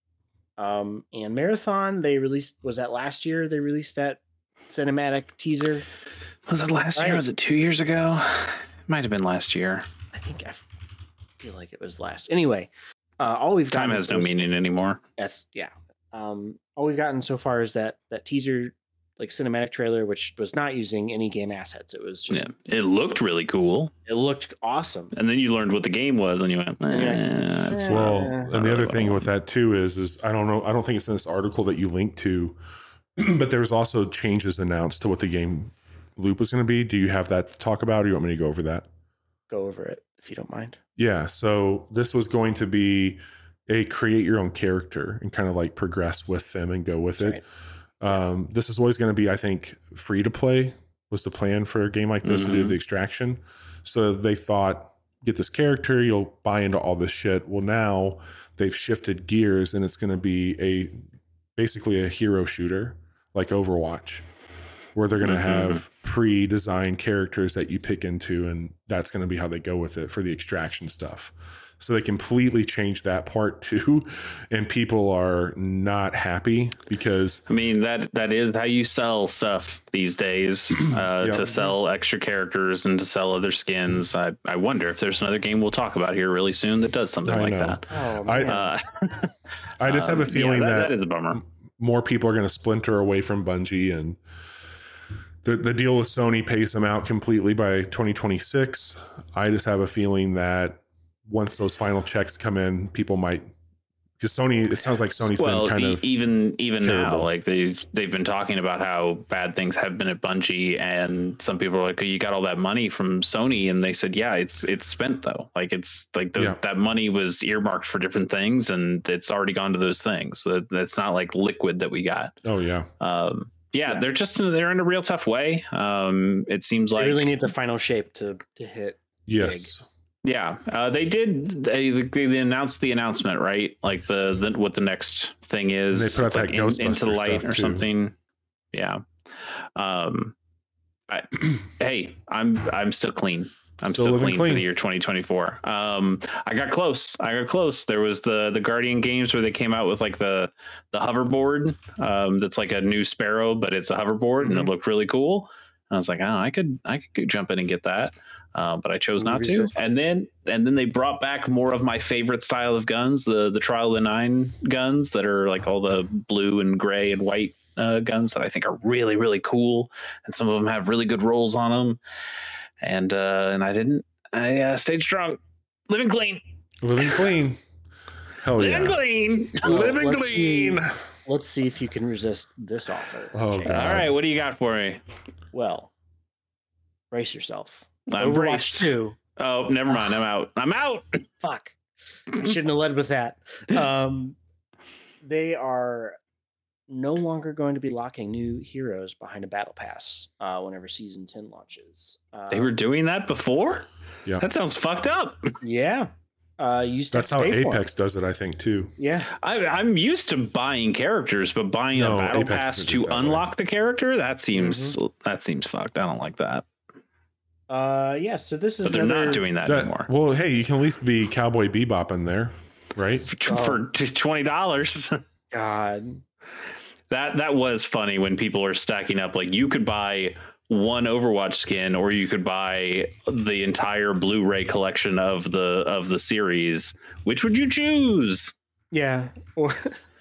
Um, and Marathon, they released, was that last year? They released that cinematic teaser. Was it last year? Right. Was it two years ago? Might have been last year. I think I feel like it was last. Anyway, uh, all we've Time gotten has no is- meaning anymore. Yes, yeah. Um, all we've gotten so far is that that teaser, like cinematic trailer, which was not using any game assets. It was just Yeah, it looked really cool, it looked awesome. and then you learned what the game was, and you went, And you're like, eh, that's- eh. Well, Uh, and the other thing with that too is, is I don't know. I don't think it's in this article that you linked to, but there was also changes announced to what the game loop was going to be. Do you have that to talk about, or you want me to go over that? Go over it if you don't mind. Yeah. So this was going to be a create your own character and kind of like progress with them and go with it. Right. Um, this is always going to be, I think, free to play was the plan for a game like this to do Mhm. the extraction. So they thought, get this character, you'll buy into all this shit. Well, now they've shifted gears and it's going to be a basically a hero shooter like Overwatch, where they're going to Mhm. have pre-designed characters that you pick into, and that's going to be how they go with it for the extraction stuff. So they completely changed that part too, and people are not happy because I mean that that is how you sell stuff these days. Uh, Yep. To sell extra characters and to sell other skins. I, I wonder if there's another game we'll talk about here really soon that does something I like know. that. Oh, I- man. Uh, I just have um, a feeling yeah, that, that, that is a bummer. more people are going to splinter away from Bungie, and the the deal with Sony pays them out completely by twenty twenty-six. I just have a feeling that once those final checks come in, people might, because Sony, it sounds like Sony's Well, been kind e- of even even terrible. now, like they've they've been talking about how bad things have been at Bungie, and some people are like, oh, "You got all that money from Sony," and they said, "Yeah, it's it's spent though. Like it's like the, Yeah. that money was earmarked for different things, and it's already gone to those things. So that's not like liquid that we got." oh yeah, Um, yeah, Yeah. they're just in, they're in a real tough way. Um, it seems They like really need the final shape to to hit. yes, Yeah, uh, they did. They, they announced the announcement, right? Like the, the what the next thing is. And they put out It's like that in- into the Ghostbuster light stuff, or too. something. Yeah. Um. I, hey, I'm I'm still clean. I'm Still still, living clean, clean. for the year twenty twenty-four. Um, I got close. I got close. There was the the Guardian games where they came out with like the the hoverboard. Um, that's like a new Sparrow, but it's a hoverboard, and it Mhm. looked really cool. I was like, oh, I could I could jump in and get that. Uh, but I chose You not to. resist. And then and then they brought back more of my favorite style of guns, the the Trial of the Nine guns that are like all the blue and gray and white uh, guns that I think are really really cool, and some of them have really good rolls on them. And uh, and I didn't. I uh, stayed strong, living clean, living clean. Hell living yeah, clean. Well, living let's see. clean. Let's see if you can resist this offer. Oh, Jake. God. All right, what do you got for me? Well, brace yourself. I'm Overwatch braced. two. Oh, never mind. I'm out. I'm out. Fuck. I shouldn't have led with that. Um, they are no longer going to be locking new heroes behind a battle pass uh, whenever season ten launches. Uh, They were doing that before. Yeah. That sounds fucked up. yeah. Uh, you used to That's have how to pay for it. Apex does it, I think, too. Yeah. I, I'm used to buying characters, but buying No, a battle Apex pass doesn't do to it that way. unlock the character, that seems that seems fucked. I don't like that. Uh, yeah. So this is But they're another, not doing that, That- anymore. well, hey, you can at least be Cowboy Bebop in there, right? For, for twenty dollars. God. That that was funny when people are stacking up. Like you could buy one Overwatch skin, or you could buy the entire Blu-ray collection of the of the series. Which would you choose? Yeah. Or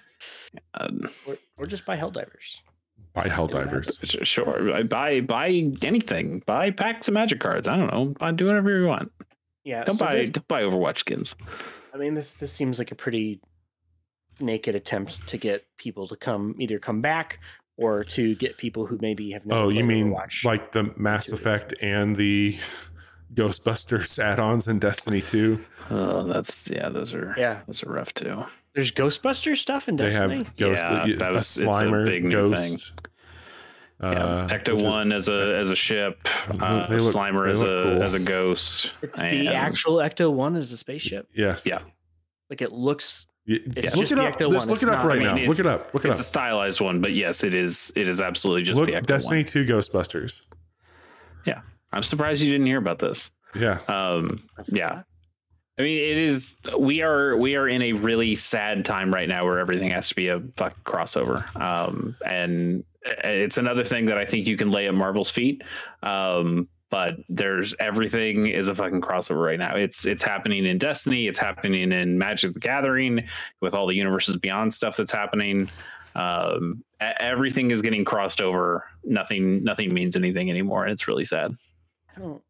Um, or, or just buy Helldivers. By Helldivers. sure, I buy buy anything. Buy packs of Magic cards. I don't know. Buy do whatever you want. Yeah. Don't so buy this- don't buy Overwatch skins. I mean, this this seems like a pretty naked attempt to get people to come either come back or to get people who maybe have never. Oh, you played mean Overwatch. like the Mass Two. Effect and the Ghostbusters add-ons in Destiny two. Oh, that's yeah. Those are Yeah. Those are rough too. There's Ghostbuster stuff in They Destiny. have Ghost, Yeah, a that was- it's a Slimer, big new Ghost. Yeah, Uh, Ecto which is- One as a as a ship, uh, They look- Slimer they as a look cool. as a ghost. It's and- the actual Ecto One is a spaceship. Yes. Yeah. Like it looks. Y- It's look just it the up. Ecto Let's one. look It's it up not- right I mean, now. Look it it's- up. Look it It's up. a stylized one, but yes, it is. It is absolutely just Look the Ecto Destiny One. two Ghostbusters. Yeah, I'm surprised you didn't hear about this. Yeah. Um, yeah. I mean, it is. We are we are in a really sad time right now where everything has to be a fucking crossover. Um, and it's another thing that I think you can lay at Marvel's feet. Um, but there's everything is a fucking crossover right now. It's it's happening in Destiny. It's happening in Magic the Gathering with all the Universes Beyond stuff that's happening. Um, e- everything is getting crossed over. Nothing nothing means anything anymore, and it's really sad. I don't.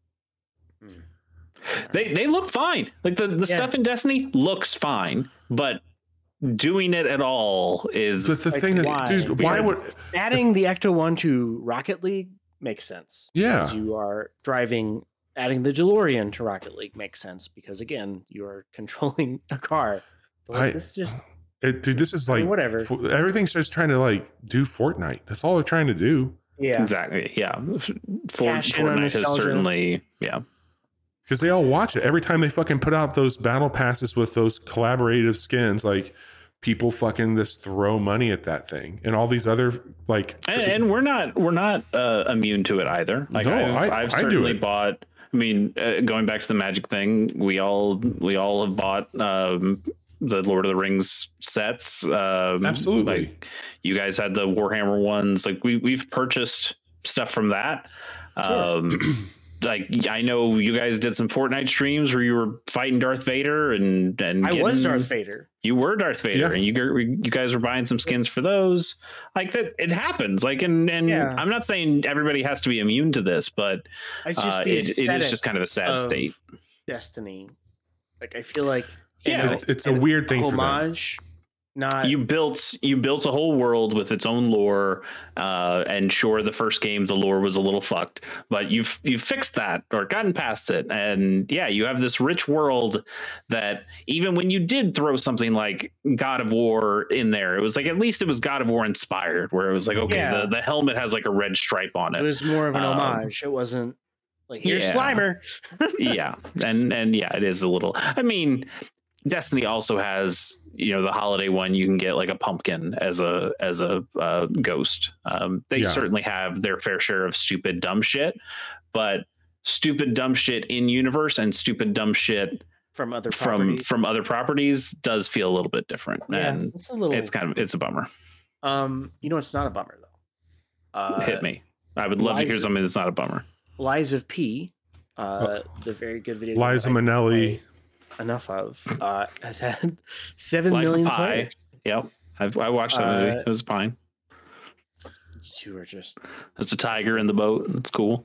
They they look fine. Like the, the Yeah. stuff in Destiny looks fine, but doing it at all is The, the Like, thing is, why? dude, why would? Adding the Ecto One to Rocket League makes sense. Yeah. Because you are driving. Adding the DeLorean to Rocket League makes sense because again, you are controlling a car. But like, I- this is just It, dude, this is I like mean, whatever. f- everything's just trying to like do Fortnite. That's all they're trying to do. yeah. exactly yeah. For, Cash in on Fortnite has nostalgia. certainly yeah. Because they all watch it every time they fucking put out those battle passes with those collaborative skins. Like people fucking just throw money at that thing, and all these other like. And, and we're not we're not uh, immune to it either. Like No, I've, I- I've I do certainly it. bought. I mean, uh, going back to the Magic thing, we all we all have bought um, the Lord of the Rings sets. Um, Absolutely. Like you guys had the Warhammer ones. Like we we've purchased stuff from that. Sure. Um, like I know you guys did some Fortnite streams where you were fighting Darth Vader and and I was getting- Darth Vader. You were Darth Vader, Yeah. and you g- you guys were buying some skins for those. Like that, it happens. Like, and and Yeah. I'm not saying everybody has to be immune to this, but It's just uh, the it, it is aesthetic just kind of a sad of state. Destiny. Like I feel like Yeah. an- It- it's a an weird thing for them. homage. Not You built you built a whole world with its own lore, uh, and sure, the first game the lore was a little fucked, but you've you've fixed that or gotten past it, and yeah, you have this rich world that even when you did throw something like God of War in there, it was like at least it was God of War inspired, where it was like okay, Yeah. the, the helmet has like a red stripe on it it. was more of an Um, homage. It wasn't like here's yeah. Slimer. yeah, and and yeah, it is a little. I mean, Destiny also has, you know, the holiday one. You can get like a pumpkin as a as a uh, ghost. Um, they Yeah. certainly have their fair share of stupid dumb shit, but stupid dumb shit in universe and stupid dumb shit From other from properties. from other properties does feel a little bit different, yeah, and it's a little. it's kind of it's a bummer. um, you know, it's not a bummer though. Uh, Hit me. I would love to hear Liza- something that's not a bummer. Lies of P, uh, the very good video. game Liza that I Minnelli. play enough of uh, has had seven Life of million Pi. players. Yep, I've, I watched that movie. Uh, It was fine. You two are just. There's a tiger in the boat. It's cool.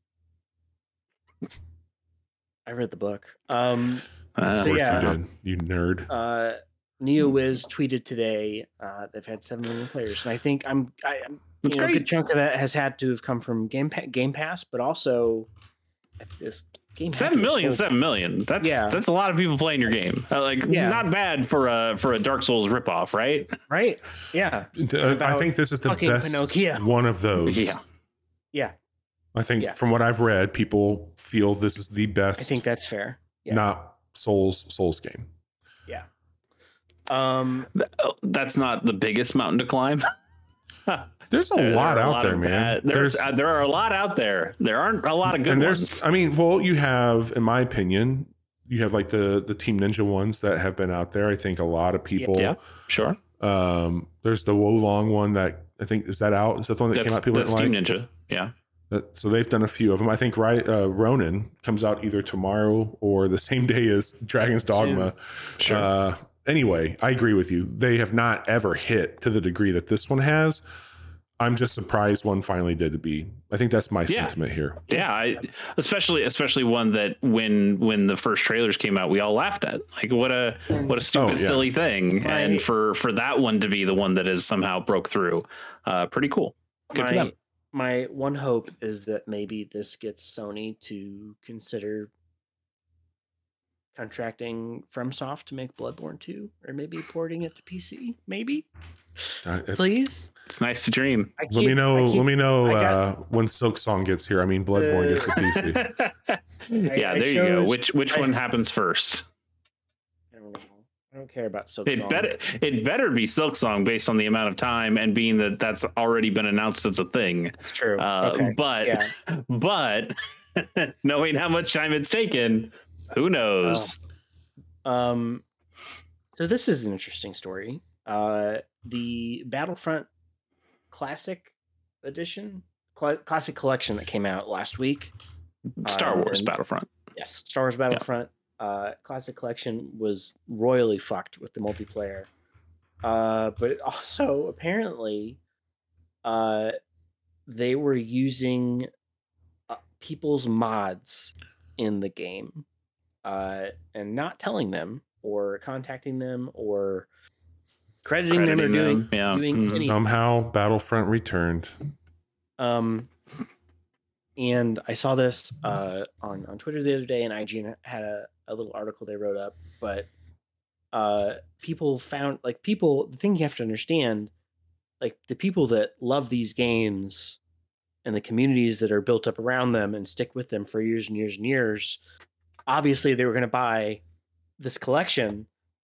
I read the book. Um, Uh, Of So, course yeah. you did, you nerd. uh, NeoWiz tweeted today uh, they've had seven million players, and I think I'm. I, I'm That's you know, a great. good chunk of that has had to have come from Game pa- Game Pass, but also this game. Seven Hackers million, whole- seven million. That's Yeah. that's a lot of people playing your game. Uh, like Yeah. not bad for a for a Dark Souls ripoff, right? right? Yeah, Uh, I about think this is the fucking best Pinocchio. one of those. Yeah. yeah. I think Yeah. from what I've read, people feel this is the I best, think that's fair. Yeah. not Souls Souls game. Yeah. Um. Th- oh, That's not the biggest mountain to climb. There's a There- lot there are a out lot there, of man. bad- There's, There's uh, there are a lot out there. There aren't a lot of good and there's ones. I mean, well, you have, in my opinion, you have like the the Team Ninja ones that have been out there. I think a lot of people. Yeah, sure. Um, there's the Wolong one that I think is that out. Is that the one that That's, came out? People that's didn't Team like. Ninja. Yeah. That, so they've done a few of them. I think right. Uh, Ronin comes out either tomorrow or the same day as Dragon's Dogma. Sure. Uh, anyway, I agree with you. They have not ever hit to the degree that this one has. I'm just surprised one finally did to be. I think that's my Yeah. sentiment here. Yeah, I, especially especially one that when when the first trailers came out, we all laughed at. Like what a what a stupid, Oh, yeah. silly thing. My- and for for that one to be the one that has somehow broke through, uh, pretty cool. Good for my them. my one hope is that maybe this gets Sony to consider contracting FromSoft to make Bloodborne two, or maybe porting it to P C. Maybe, Uh, it's- please. It's nice to dream. I Let me keep- know. I keep- Let me know I got- uh, when Silk Song gets here. I mean, Bloodborne Uh, gets to P C. yeah, I there you go. chose- Which which I- one happens first? I don't know. I don't care about Silk It Song. better it better be Silk Song based on the amount of time and being that that's already been announced as a thing. It's true. Uh, okay. But Yeah. but knowing how much time it's taken, who knows? Um. So this is an interesting story. Uh, the Battlefront Classic Edition, Cla- Classic Collection that came out last week. Star uh, Wars and- Battlefront. Yes, Star Wars Battlefront uh, Classic Collection was royally fucked with the multiplayer. Uh, but it also apparently, uh, they were using uh, people's mods in the game, uh, and not telling them or contacting them or crediting, them or Crediting doing, them, yeah. doing Mhm. any Somehow, Battlefront returned. Um, and I saw this uh, on on Twitter the other day, and I G N had a, a little article they wrote up. But uh, people found like people. The thing you have to understand, like the people that love these games and the communities that are built up around them and stick with them for years and years and years. Obviously, they were going to buy this collection,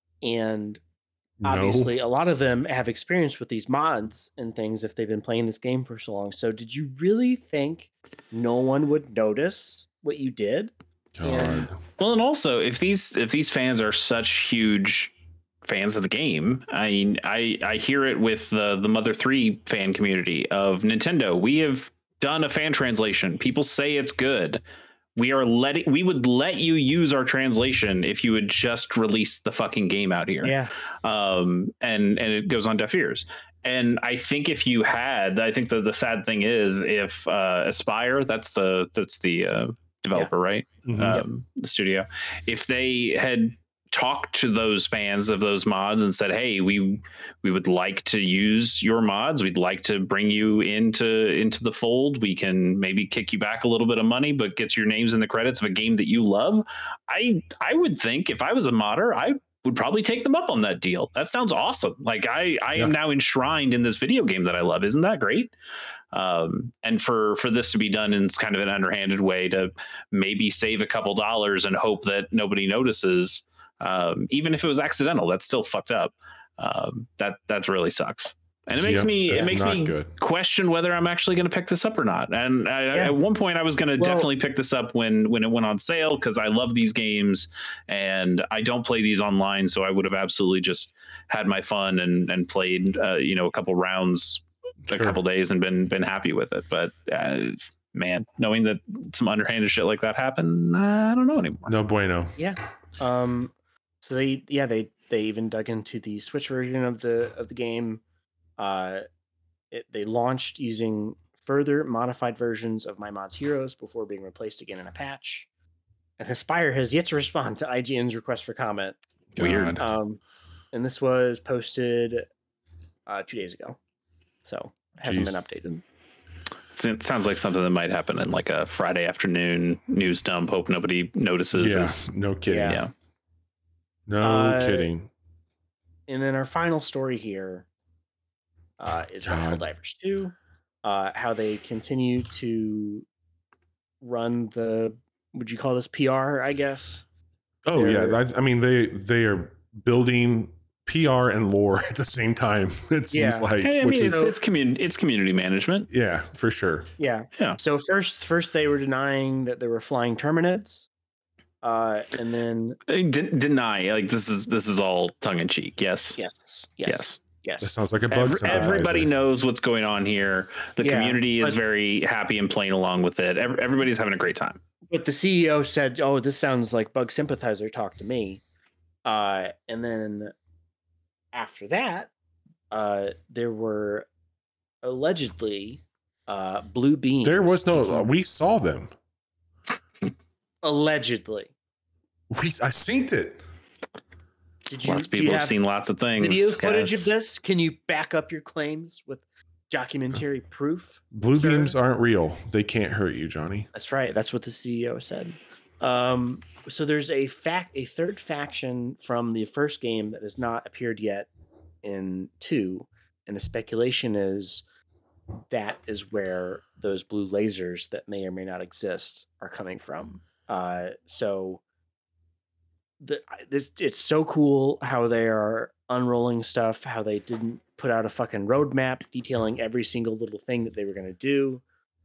and obviously No. a lot of them have experience with these mods and things if they've been playing this game for so long. So did you really think no one would notice what you did? God. Well, and also if these if these fans are such huge fans of the game, I mean, I I hear it with the the Mother three fan community of Nintendo. We have done a fan translation. People say it's good. We are letting we would let you use our translation if you would just release the fucking game out here. Yeah. Um, and and it goes on deaf ears. And I think if you had, I think the the sad thing is if uh, Aspire, that's the that's the uh, developer, right? Mhm. Um, the studio. If they had talked to those fans of those mods and said, "Hey, we we would like to use your mods. We'd like to bring you into into the fold. We can maybe kick you back a little bit of money, but get your names in the credits of a game that you love." I I would think if I was a modder, I would probably take them up on that deal. That sounds awesome. Like I I am Yeah. now enshrined in this video game that I love. Isn't that great? Um, and for for this to be done in kind of an underhanded way to maybe save a couple dollars and hope that nobody notices. Um, even if it was accidental, that's still fucked up. Um, that that really sucks, and it makes Yep, me it that's makes not me good. question whether I'm actually going to pick this up or not. And I, Yeah. at one point, I was going to Well- definitely pick this up when when it went on sale because I love these games and I don't play these online, so I would have absolutely just had my fun and and played uh, you know a couple rounds, a Sure. couple days, and been been happy with it. But uh, man, knowing that some underhanded shit like that happened, I don't know anymore. No bueno. Yeah. Um, so they, yeah, they, they even dug into the Switch version of the, of the game. Uh, it, they launched using further modified versions of My Mods Heroes before being replaced again in a patch. And Aspire has yet to respond to I G N's request for comment. Weird. God. Um, and this was posted uh, two days ago. So it hasn't Jeez. been updated. It sounds like something that might happen in like a Friday afternoon news dump. Hope nobody notices. Yeah. Is- No kidding. Yeah. yeah. No Uh, kidding. And then our final story here uh, is about God. Helldivers two, uh, how they continue to run the, would you call this P R, I guess? Oh yeah. they're- That's, I mean, they they are building P R and lore at the same time. It seems Yeah. like, Hey, I which mean, is it's, it's community. It's community management. yeah, for sure. Yeah. Yeah. So first, first they were denying that there were flying Terminids. Uh, and then, Uh, de- deny like this is this is all tongue in cheek. Yes. yes, Yes. yes, yes. That sounds like a bug. Every- sympathizer. everybody knows what's going on here. The Yeah, community is but- very happy and playing along with it. Every, everybody's having a great time. But the C E O said, "Oh, this sounds like bug sympathizer talk to me." Uh, and then after that, uh, there were allegedly uh, blue beams. There was no. taking- We saw them. allegedly. We I synced it. Did you? Lots of do you people have have seen lots of things. video footage guys. of this? Can you back up your claims with documentary proof. Blue sir. beams aren't real. They can't hurt you, Johnny. That's right. That's what the C E O said. Um, so there's a fact, a third faction from the first game that has not appeared yet in two, and the speculation is that is where those blue lasers that may or may not exist are coming from. Uh, so the this it's so cool how they are unrolling stuff, how they didn't put out a fucking roadmap detailing every single little thing that they were going to do.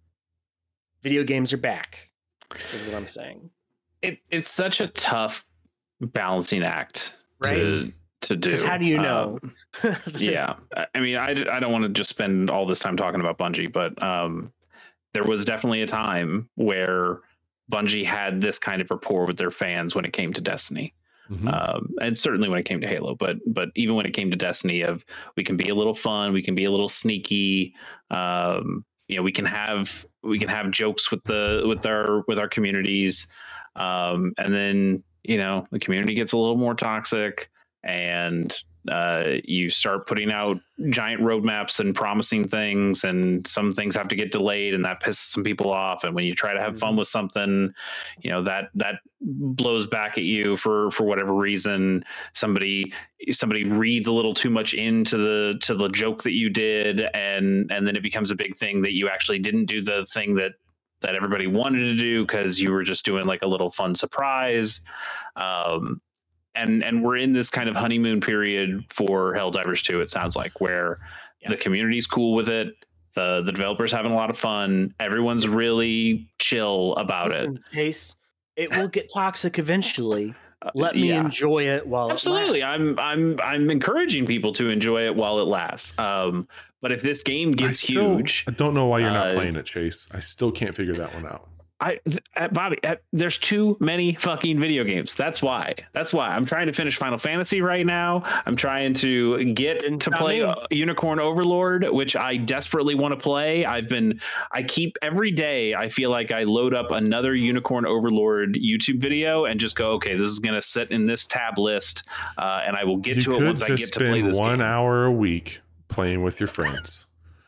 Video games are back, is what I'm saying. It it's such a tough balancing act, right? To, to do. Because how do you know? Um, yeah, I mean, I, I don't want to just spend all this time talking about Bungie, but um, there was definitely a time where Bungie had this kind of rapport with their fans when it came to Destiny. Mm-hmm. Um, and certainly when it came to Halo, but but even when it came to Destiny, of we can be a little fun, we can be a little sneaky, um, you know, we can have we can have jokes with the with our with our communities, um, and then you know the community gets a little more toxic, and uh, you start putting out giant roadmaps and promising things, and some things have to get delayed, and that pisses some people off. And when you try to have fun with something, you know, that that blows back at you for for whatever reason. Somebody somebody reads a little too much into the to the joke that you did, and and then it becomes a big thing that you actually didn't do the thing that that everybody wanted to do because you were just doing like a little fun surprise. Um, And and we're in this kind of honeymoon period for Helldivers two, it sounds like, where yeah. the community's cool with it. The the developers having a lot of fun. Everyone's really chill about Listen, it. Chase, it will get toxic eventually. Let me yeah. enjoy it while Absolutely. it lasts. I'm I'm I'm encouraging people to enjoy it while it lasts. Um, but if this game gets I still, huge, I don't know why you're not uh, playing it, Chase. I still can't figure that one out. I, uh, Bobby, uh, there's too many fucking video games. That's why. That's why I'm trying to finish Final Fantasy right now. I'm trying to get Didn't to play uh, Unicorn Overlord, which I desperately want to play. I've been, I keep every day. I feel like I load up another Unicorn Overlord YouTube video and just go, okay, this is going to sit in this tab list, uh, and I will get you to it once I get to play this one game. hour a week playing with your friends.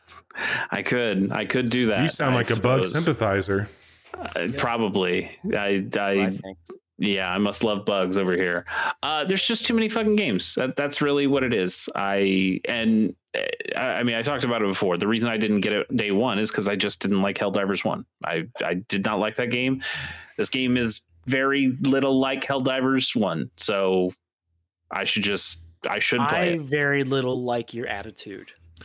I could, I could do that. You sound I like suppose. a bug sympathizer. Uh, probably. I, I, I think. Yeah, I must love bugs over here. Uh, there's just too many fucking games. That, that's really what it is. I and I, I mean, I talked about it before. The reason I didn't get it day one is because I just didn't like Helldivers one. I, I did not like that game. This game is very little like Helldivers one, so I should just I should play I it. very little like your attitude.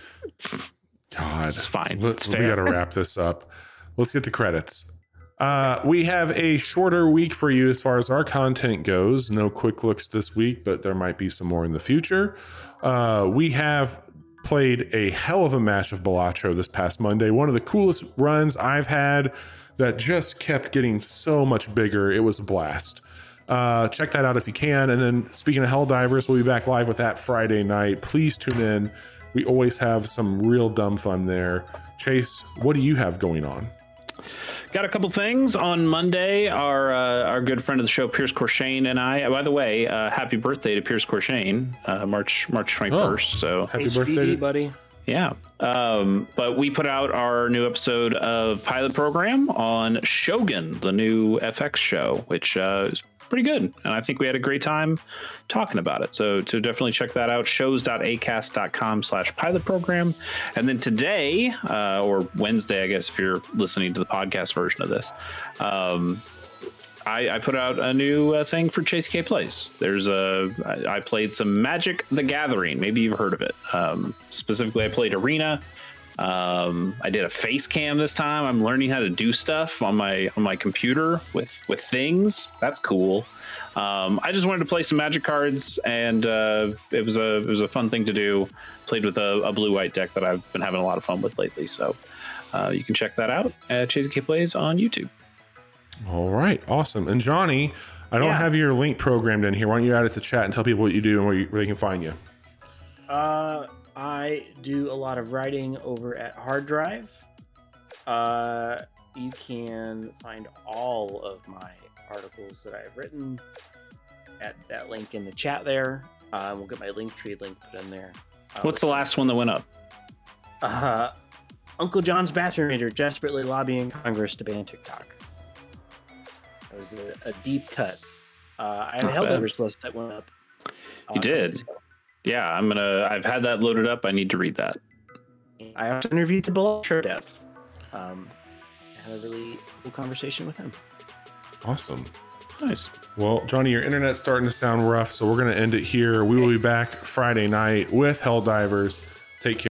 God, it's fine. Let, it's we fair. got to wrap this up. Let's get to credits. Uh, we have a shorter week for you as far as our content goes. No quick looks this week, but there might be some more in the future. Uh, we have played a hell of a match of Balatro this past Monday. One of the coolest runs I've had that just kept getting so much bigger. It was a blast. Uh, check that out if you can. And then speaking of Helldivers, we'll be back live with that Friday night. Please tune in. We always have some real dumb fun there. Chase, what do you have going on? Got a couple things on Monday. Our uh, our good friend of the show, Pierce Corshane, and I. By the way, uh, happy birthday to Pierce Corshane, uh, March March twenty-first. Oh, so happy H B D, birthday, buddy. Yeah. Um, but we put out our new episode of Pilot Program on Shogun, the new F X show, which uh, is pretty good. And I think we had a great time talking about it. So to definitely check that out, shows.acast.com slash pilot program. And then today, uh, or Wednesday, I guess, if you're listening to the podcast version of this, um, I, I put out a new uh, thing for Chase K Plays. There's a, I, I played some Magic the Gathering. Maybe you've heard of it. Um, specifically, I played Arena. Um, I did a face cam this time. I'm learning how to do stuff on my on my computer with with things. That's cool. Um, I just wanted to play some Magic cards, and uh, it was a it was a fun thing to do. Played with a, a blue white deck that I've been having a lot of fun with lately. So uh, you can check that out at Chase K Plays on YouTube. All right, awesome. And Johnny, I don't yeah. have your link programmed in here. Why don't you add it to chat and tell people what you do and where, you, where they can find you? Uh. I do a lot of writing over at Hard Drive. Uh, you can find all of my articles that I've written at that link in the chat there. Uh, we'll get my Linktree link put in there. Uh, What's the last one that went up? Uh, Uncle John's bathroom reader desperately lobbying Congress to ban TikTok. That was a, a deep cut. Uh, I have a Not bad. Helldivers list that went up. uh, You a couple did? days ago. Yeah, I'm gonna. I've had that loaded up. I need to read that. I also interviewed the Below dev. Um, I had a really cool conversation with him. Awesome. Nice. Well, Johnny, your internet's starting to sound rough, so we're going to end it here. We will be back Friday night with Helldivers. Take care.